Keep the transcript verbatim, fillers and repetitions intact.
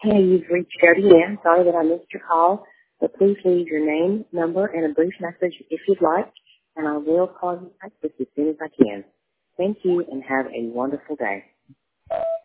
Hey, you've reached Jody Ann. Sorry that I missed your call, but please leave your name, number, and a brief message if you'd like, and I will call you back just as soon as I can. Thank you and have a wonderful day.